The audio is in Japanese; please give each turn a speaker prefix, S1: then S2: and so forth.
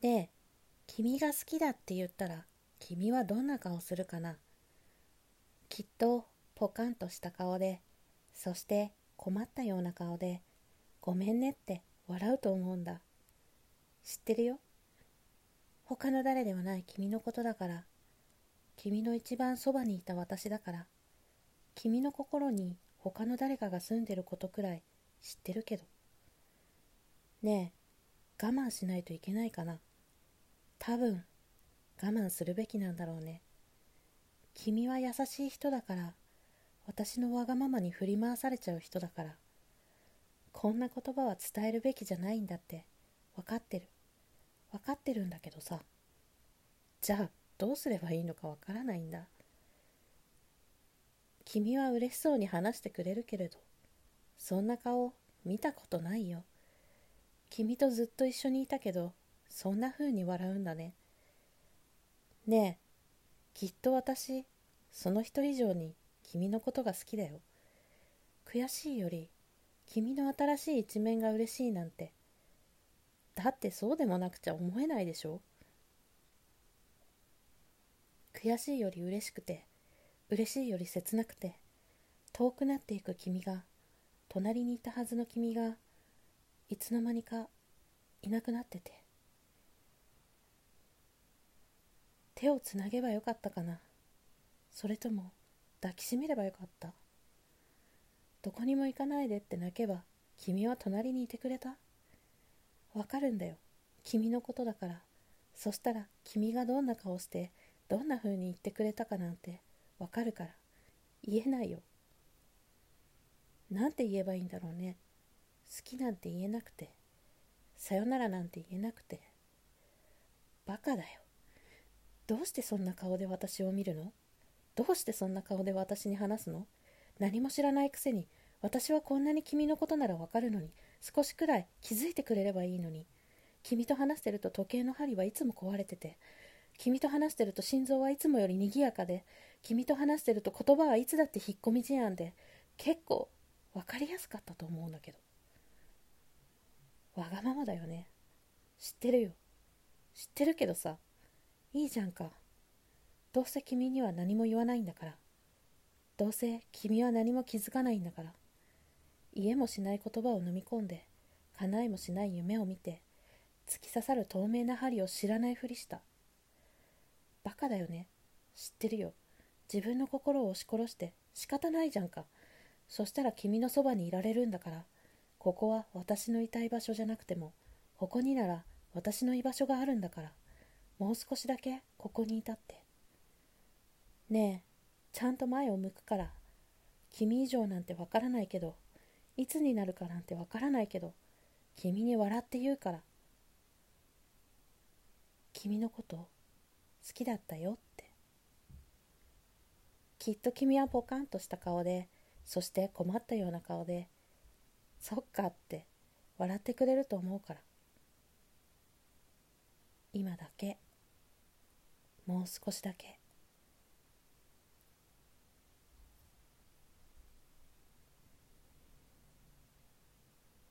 S1: で、君が好きだって言ったら、君はどんな顔するかな。きっとポカンとした顔で、そして困ったような顔で、ごめんねって笑うと思うんだ。知ってるよ。他の誰ではない君のことだから、君の一番そばにいた私だから、君の心に他の誰かが住んでることくらい知ってるけど。ねえ、我慢しないといけないかな。多分、我慢するべきなんだろうね。君は優しい人だから、私のわがままに振り回されちゃう人だから、こんな言葉は伝えるべきじゃないんだって分かってる。分かってるんだけどさ。じゃあ、どうすればいいのか分からないんだ。君は嬉しそうに話してくれるけれど、そんな顔見たことないよ。君とずっと一緒にいたけど、そんな風に笑うんだね。ねえ、きっと私、その人以上に君のことが好きだよ。悔しいより、君の新しい一面が嬉しいなんて。だってそうでもなくちゃ思えないでしょ。悔しいより嬉しくて、嬉しいより切なくて、遠くなっていく君が、隣にいたはずの君が、いつの間にかいなくなってて。手をつなげばよかったかな。それとも抱きしめればよかった。どこにも行かないでって泣けば君は隣にいてくれた。わかるんだよ、君のことだから。そしたら君がどんな顔してどんな風に言ってくれたかなんてわかるから。言えないよ。なんて言えばいいんだろうね。好きなんて言えなくて、さよならなんて言えなくて。バカだよ。どうしてそんな顔で私を見るの？どうしてそんな顔で私に話すの？何も知らないくせに。私はこんなに君のことならわかるのに、少しくらい気づいてくれればいいのに。君と話してると時計の針はいつも壊れてて、君と話してると心臓はいつもより賑やかで、君と話してると言葉はいつだって引っ込み思案で、結構わかりやすかったと思うんだけど。わがままだよね。知ってるよ。知ってるけどさ、いいじゃんか。どうせ君には何も言わないんだから。どうせ君は何も気づかないんだから。言えもしない言葉を飲み込んで、叶いもしない夢を見て、突き刺さる透明な針を知らないふりした。バカだよね。知ってるよ。自分の心を押し殺して仕方ないじゃんか。そしたら君のそばにいられるんだから。ここは私のいたい場所じゃなくても、ここになら私の居場所があるんだから。もう少しだけここにいたって。ねえ、ちゃんと前を向くから。君以上なんてわからないけど、いつになるかなんてわからないけど、君に笑って言うから。君のこと好きだったよって。きっと君はポカンとした顔で、そして困ったような顔で、そっかって笑ってくれると思うから。今だけ、もう少しだけ。